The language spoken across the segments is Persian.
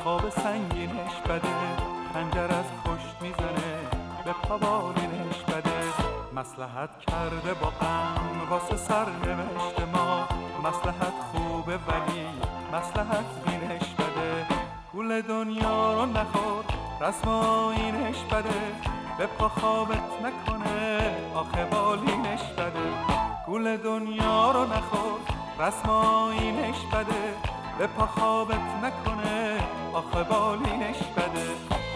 خواب سنگینش بده، خنجر از پشت میزنه به پابالینش بده. مصلحت کرده با غم واسه سرنوشت ما، مصلحت خوبه ولی مصلحت بینش بده. گول دنیا رو نخور رسم آیینش بده، به پا خوابت نکنه آخه بالینش بده. گول دنیا رو نخور رسم آیینش بده، به پا خوابت نکنه آخه بالینش بده.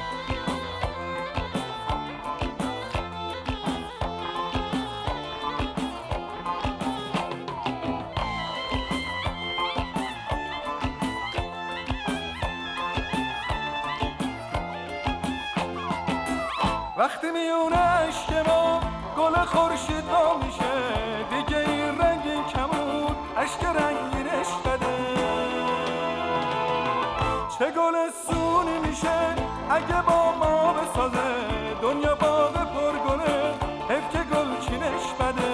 وقتی میونه عشق ما گل خورشید وا میشه، دیگه این رنگین کمون عشق رنگینش بده. چه گل سونی میشه اگه با ما بسازه، دنیا باغ پرگله حیف که گل چینش بده.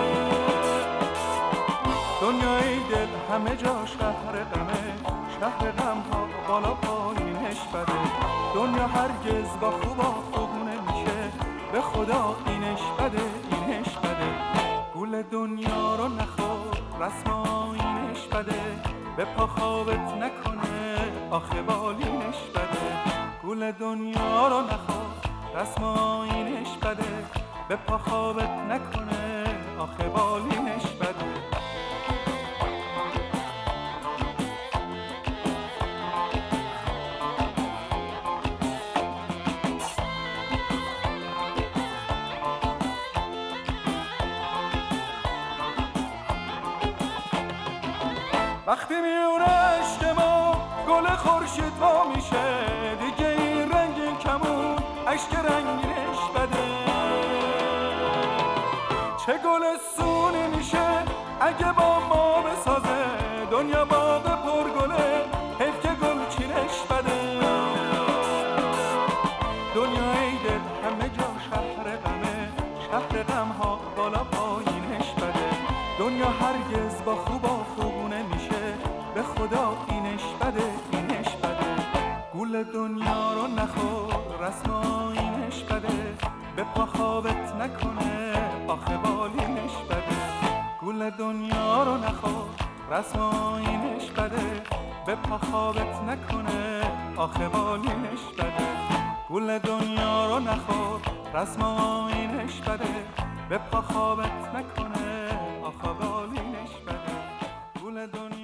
دنیای دل همه جا شهر غمه، شهر غم ها بالا پایینش بده. دنیا هرگز با خوبا خوب نمیشه، به خدا اینش بده اینش بده. گول دنیا رو نخور رسم آیینش بده، به پا خوابت نکنه آخه بالینش بده. گول دنیا رو نخور رسم آیینش بده، به پا خوابت نکنه آخه بالینش بده. وقتی میونه عشق ما گل خورشید وا میشه، دیگه این رنگین کمون عشق رنگینش بده. چه گل سونی میشه اگه با ما بسازه، دنیا باغ پرگله حیف که گل چینش بده. دنیای دل همه جا شهر غمه، شهر غم ها بالا پایینش بده. دنیا هرگز با خوبا خوب نمیشه، به خدا اینش بده اینش بده. گول دنیا رو نخور رسم آیینش بده، به پا خوابت نکنه آخه بالینش بده. گول دنیا رو نخور رسم آیینش بده، به پا خوابت نکنه آخه بالینش بده. گول دنیا رو نخور رسم آیینش بده، به پا خوابت نکنه آخه بالینش بده. گول دنیا